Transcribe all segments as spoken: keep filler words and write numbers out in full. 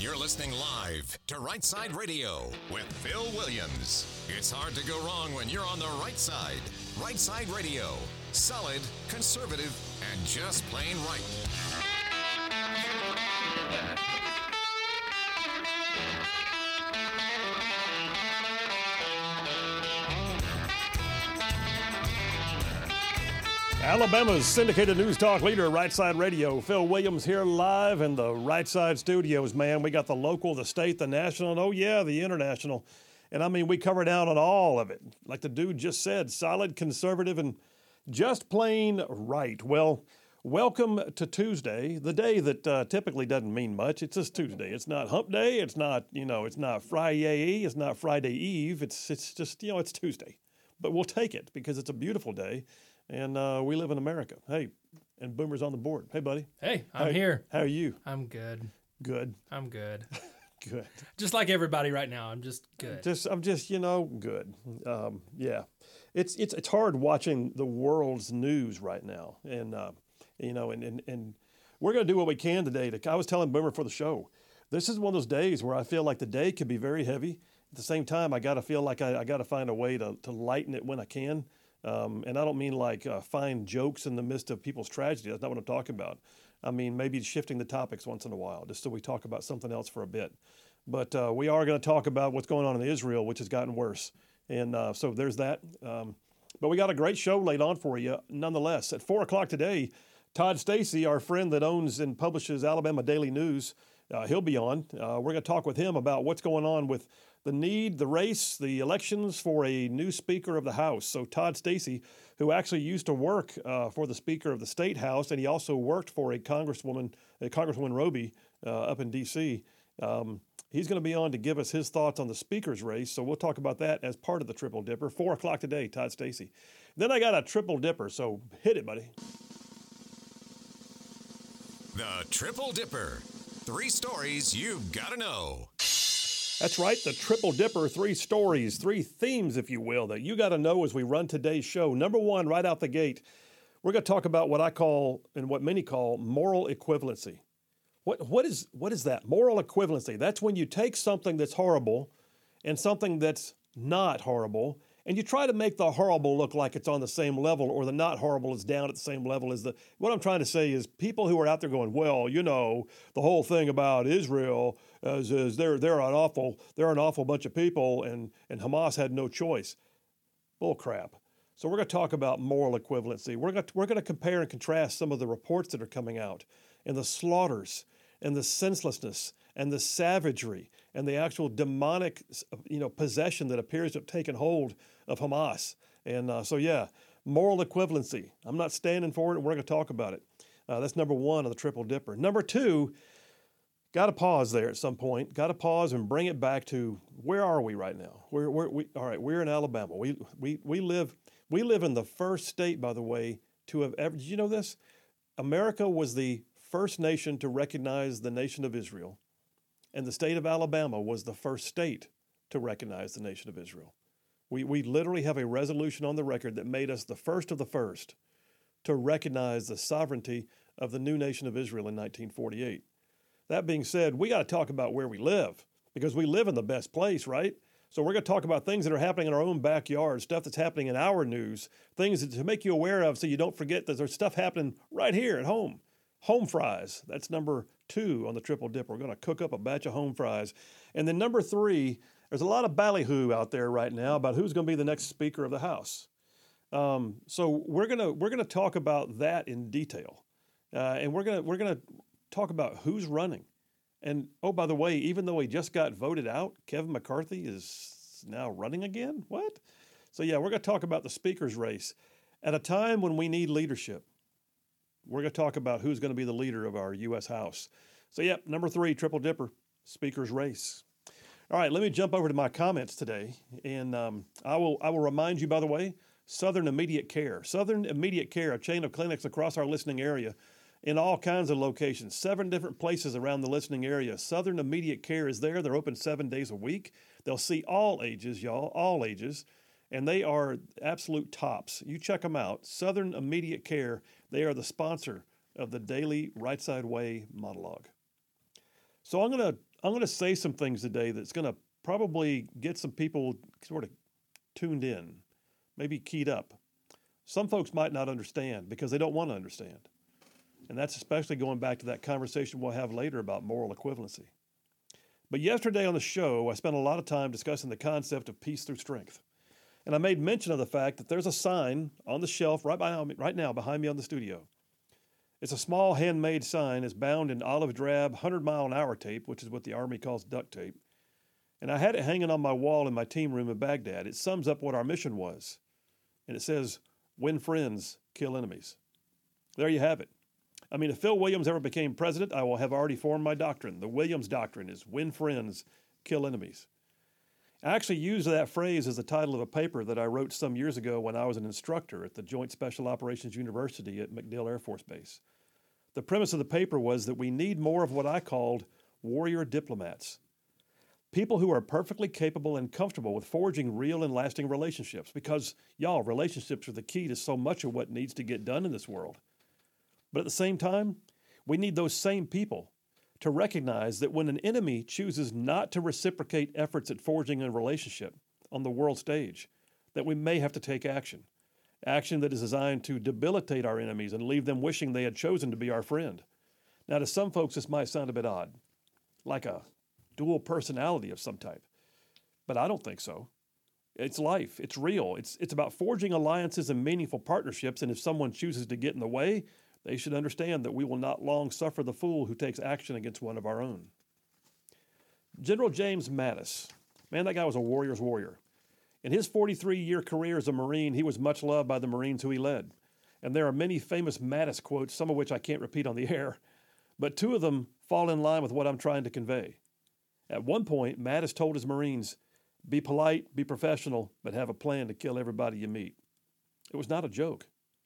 You're listening live to Right Side Radio with Phil Williams. It's hard to go wrong when you're on the right side. Right Side Radio. Solid, conservative, and just plain right. Alabama's syndicated news talk leader, Right Side Radio. Phil Williams here live in the Right Side studios, man. We got the local, the state, the national, and oh yeah, the international. And I mean, we cover down on all of it. Like the dude just said, solid, conservative, and just plain right. Well, welcome to Tuesday, the day that uh, typically doesn't mean much. It's just Tuesday. It's not hump day. It's not, you know, it's not Friday. It's not Friday Eve. It's, it's just, you know, it's Tuesday. But we'll take it because it's a beautiful day. And uh, we live in America. Hey, and Boomer's on the board. Hey, buddy. Hey, I'm how, here. How are you? I'm good. Good. I'm good. Good. Just like everybody right now, I'm just good. Just, I'm just, you know, good. Um, yeah, it's it's it's hard watching the world's news right now, and uh, you know, and, and and we're gonna do what we can today. To, I was telling Boomer for the show, this is one of those days where I feel like the day could be very heavy. At the same time, I got to feel like I, I got to find a way to to lighten it when I can. Um, and I don't mean like uh, find jokes in the midst of people's tragedy. That's not what I'm talking about. I mean maybe shifting the topics once in a while, just so we talk about something else for a bit. But uh, we are going to talk about what's going on in Israel, which has gotten worse. And uh, so there's that. Um, but we got a great show laid on for you nonetheless. At four o'clock today, Todd Stacy, our friend that owns and publishes Alabama Daily News, uh, he'll be on. Uh, we're going to talk with him about what's going on with the need, the race, the elections for a new Speaker of the House. So Todd Stacy, who actually used to work uh, for the Speaker of the State House, and he also worked for a Congresswoman, a Congresswoman Roby uh, up in D C, um, he's going to be on to give us his thoughts on the Speaker's race. So we'll talk about that as part of the Triple Dipper. Four o'clock today, Todd Stacy. Then I got a Triple Dipper, so hit it, buddy. The Triple Dipper. Three stories you've got to know. That's right, the Triple Dipper, three stories, three themes, if you will, that you got to know as we run today's show. Number one, right out the gate, we're going to talk about what I call, and what many call, moral equivalency. What what is what is that? Moral equivalency. That's when you take something that's horrible and something that's not horrible, and you try to make the horrible look like it's on the same level, or the not horrible is down at the same level as the. What I'm trying to say is people who are out there going, well, you know, the whole thing about Israel is, is they're they're an awful they're an awful bunch of people, and and Hamas had no choice. Bull crap. So we're going to talk about moral equivalency. We're going to, we're going to compare and contrast some of the reports that are coming out, and the slaughters, and the senselessness, and the savagery, and the actual demonic, you know, possession that appears to have taken hold of Hamas. And uh, so, yeah, moral equivalency. I'm not standing for it, and we're going to talk about it. Uh, that's number one on the Triple Dipper. Number two, got to pause there at some point. Got to pause and bring it back to where are we right now? We're, we're, we all right. We're in Alabama. We we we live we live in the first state, by the way, to have ever. Did you know this? America was the first nation to recognize the nation of Israel, and the state of Alabama was the first state to recognize the nation of Israel. We we literally have a resolution on the record that made us the first of the first to recognize the sovereignty of the new nation of Israel in nineteen forty-eight. That being said, we got to talk about where we live, because we live in the best place, right? So we're going to talk about things that are happening in our own backyard, stuff that's happening in our news, things to make you aware of so you don't forget that there's stuff happening right here at home. Home fries, that's number two on the Triple Dipper. We're going to cook up a batch of home fries. And then number three, there's a lot of ballyhoo out there right now about who's going to be the next Speaker of the House. Um, so we're going to we're going to talk about that in detail. Uh, and we're going to we're going to talk about who's running. And, oh, by the way, even though he just got voted out, Kevin McCarthy is now running again? What? So, yeah, we're going to talk about the Speaker's race at a time when we need leadership. We're going to talk about who's going to be the leader of our U S House. So, yeah, number three, Triple Dipper, Speaker's race. All right, let me jump over to my comments today. And um, I will I will remind you, by the way, Southern Immediate Care. Southern Immediate Care, a chain of clinics across our listening area, in all kinds of locations, seven different places around the listening area. Southern Immediate Care is there. They're open seven days a week. They'll see all ages, y'all, all ages, and they are absolute tops. You check them out. Southern Immediate Care, they are the sponsor of the daily Right Side Way monologue. So I'm gonna I'm going to say some things today that's going to probably get some people sort of tuned in, maybe keyed up. Some folks might not understand because they don't want to understand. And that's especially going back to that conversation we'll have later about moral equivalency. But yesterday on the show, I spent a lot of time discussing the concept of peace through strength. And I made mention of the fact that there's a sign on the shelf right, behind me, right now behind me on the studio. It's a small handmade sign. It's bound in olive drab one hundred mile an hour tape, which is what the Army calls duct tape. And I had it hanging on my wall in my team room in Baghdad. It sums up what our mission was. And it says, win friends, kill enemies. There you have it. I mean, if Phil Williams ever became president, I will have already formed my doctrine. The Williams doctrine is win friends, kill enemies. I actually used that phrase as the title of a paper that I wrote some years ago when I was an instructor at the Joint Special Operations University at MacDill Air Force Base. The premise of the paper was that we need more of what I called warrior diplomats. People who are perfectly capable and comfortable with forging real and lasting relationships because, y'all, relationships are the key to so much of what needs to get done in this world. But at the same time, we need those same people to recognize that when an enemy chooses not to reciprocate efforts at forging a relationship on the world stage, that we may have to take action. Action that is designed to debilitate our enemies and leave them wishing they had chosen to be our friend. Now, to some folks, this might sound a bit odd, like a dual personality of some type. But I don't think so. It's life. It's real. It's, it's about forging alliances and meaningful partnerships, and if someone chooses to get in the way, they should understand that we will not long suffer the fool who takes action against one of our own. General James Mattis, man, that guy was a warrior's warrior. In his forty-three-year career as a Marine, he was much loved by the Marines who he led. And there are many famous Mattis quotes, some of which I can't repeat on the air, but two of them fall in line with what I'm trying to convey. At one point, Mattis told his Marines, be polite, be professional, but have a plan to kill everybody you meet. It was not a joke.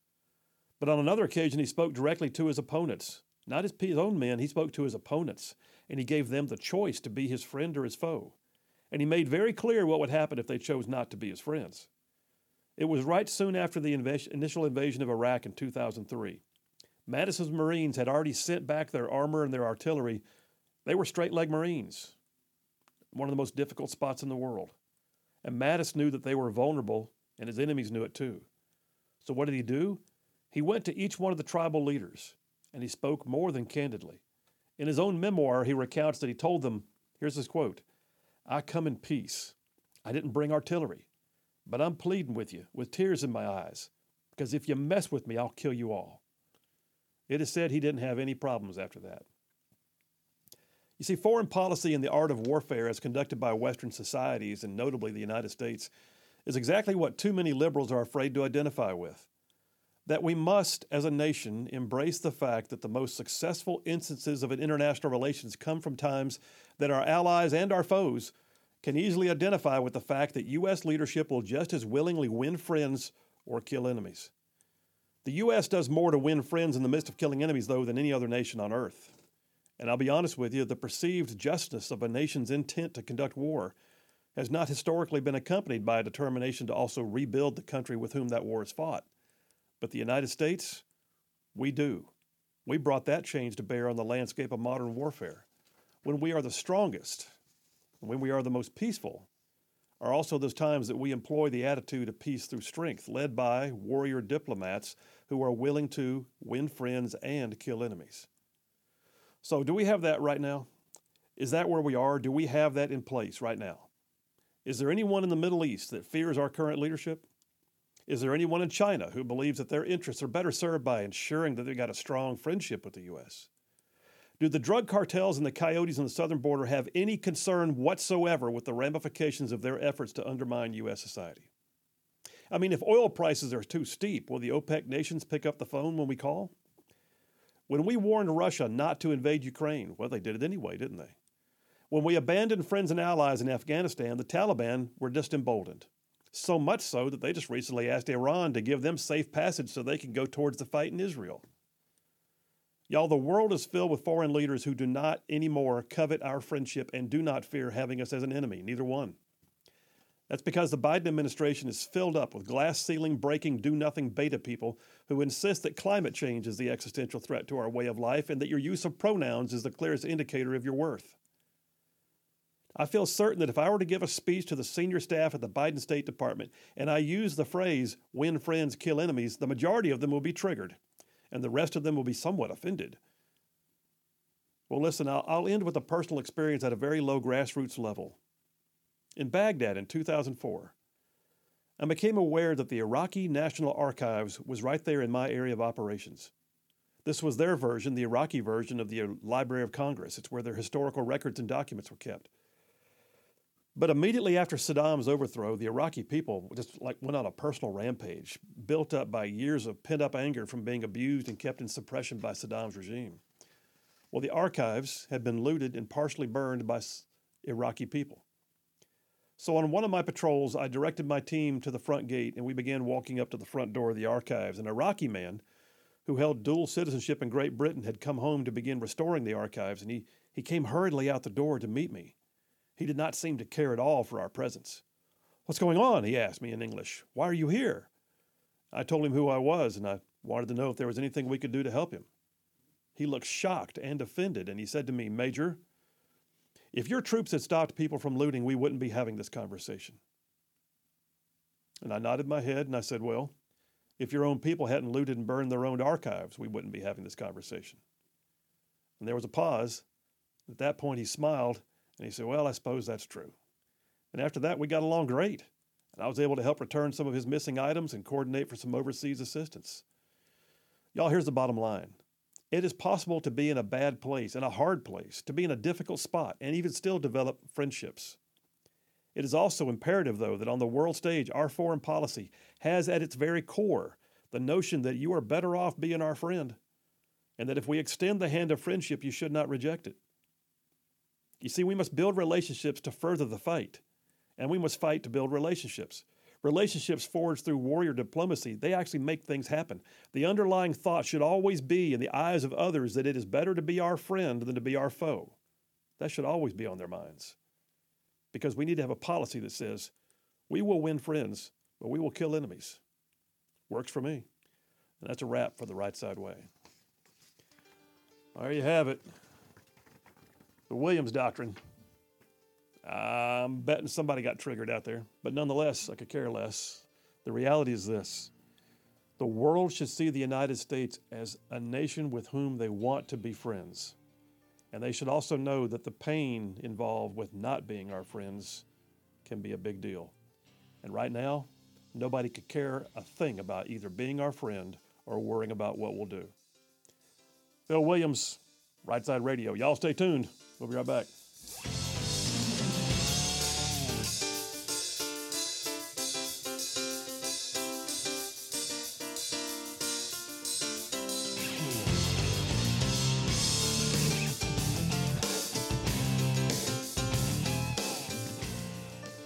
But on another occasion, he spoke directly to his opponents. Not his, his own men, he spoke to his opponents, and he gave them the choice to be his friend or his foe. And he made very clear what would happen if they chose not to be his friends. It was right soon after the inv- initial invasion of Iraq in two thousand three. Mattis's Marines had already sent back their armor and their artillery. They were straight-leg Marines, one of the most difficult spots in the world. And Mattis knew that they were vulnerable, and his enemies knew it too. So what did he do? He went to each one of the tribal leaders, and he spoke more than candidly. In his own memoir, he recounts that he told them, here's his quote, I come in peace. I didn't bring artillery, but I'm pleading with you with tears in my eyes, because if you mess with me, I'll kill you all. It is said he didn't have any problems after that. You see, foreign policy and the art of warfare as conducted by Western societies, and notably the United States, is exactly what too many liberals are afraid to identify with. That we must, as a nation, embrace the fact that the most successful instances of international relations come from times that our allies and our foes can easily identify with the fact that U S leadership will just as willingly win friends or kill enemies. The U S does more to win friends in the midst of killing enemies, though, than any other nation on earth. And I'll be honest with you, the perceived justness of a nation's intent to conduct war has not historically been accompanied by a determination to also rebuild the country with whom that war is fought. But the United States, we do. We brought that change to bear on the landscape of modern warfare. When we are the strongest, when we are the most peaceful, are also those times that we employ the attitude of peace through strength, led by warrior diplomats who are willing to win friends and kill enemies. So do we have that right now? Is that where we are? Do we have that in place right now? Is there anyone in the Middle East that fears our current leadership? Is there anyone in China who believes that their interests are better served by ensuring that they've got a strong friendship with the U S? Do the drug cartels and the coyotes on the southern border have any concern whatsoever with the ramifications of their efforts to undermine U S society? I mean, if oil prices are too steep, will the OPEC nations pick up the phone when we call? When we warned Russia not to invade Ukraine, well, they did it anyway, didn't they? When we abandoned friends and allies in Afghanistan, the Taliban were just emboldened. So much so that they just recently asked Iran to give them safe passage so they can go towards the fight in Israel. Y'all, the world is filled with foreign leaders who do not anymore covet our friendship and do not fear having us as an enemy, neither one. That's because the Biden administration is filled up with glass ceiling breaking, do-nothing beta people who insist that climate change is the existential threat to our way of life and that your use of pronouns is the clearest indicator of your worth. I feel certain that if I were to give a speech to the senior staff at the Biden State Department and I use the phrase, win friends, kill enemies, the majority of them will be triggered, and the rest of them will be somewhat offended. Well, listen, I'll, I'll end with a personal experience at a very low grassroots level. In Baghdad in two thousand four, I became aware that the Iraqi National Archives was right there in my area of operations. This was their version, the Iraqi version of the Library of Congress. It's where their historical records and documents were kept. But immediately after Saddam's overthrow, the Iraqi people just like went on a personal rampage, built up by years of pent-up anger from being abused and kept in suppression by Saddam's regime. Well, the archives had been looted and partially burned by Iraqi people. So on one of my patrols, I directed my team to the front gate, and we began walking up to the front door of the archives. An Iraqi man who held dual citizenship in Great Britain had come home to begin restoring the archives, and he, he came hurriedly out the door to meet me. He did not seem to care at all for our presence. "What's going on?" he asked me in English. "Why are you here?" I told him who I was, and I wanted to know if there was anything we could do to help him. He looked shocked and offended, and he said to me, "Major, if your troops had stopped people from looting, we wouldn't be having this conversation." And I nodded my head, and I said, "Well, if your own people hadn't looted and burned their own archives, we wouldn't be having this conversation." And there was a pause. At that point, he smiled, and he said, "Well, I suppose that's true." And after that, we got along great, and I was able to help return some of his missing items and coordinate for some overseas assistance. Y'all, here's the bottom line. It is possible to be in a bad place, in a hard place, to be in a difficult spot, and even still develop friendships. It is also imperative, though, that on the world stage, our foreign policy has at its very core the notion that you are better off being our friend, and that if we extend the hand of friendship, you should not reject it. You see, we must build relationships to further the fight, and we must fight to build relationships. Relationships forged through warrior diplomacy, they actually make things happen. The underlying thought should always be in the eyes of others that it is better to be our friend than to be our foe. That should always be on their minds. Because we need to have a policy that says, we will win friends, but we will kill enemies. Works for me. And that's a wrap for the Right Side Way. There you have it. The Williams Doctrine. I'm betting somebody got triggered out there, but nonetheless, I could care less. The reality is this. The world should see the United States as a nation with whom they want to be friends. And they should also know that the pain involved with not being our friends can be a big deal. And right now, nobody could care a thing about either being our friend or worrying about what we'll do. Phil Williams, Right Side Radio. Y'all stay tuned. We'll be right back.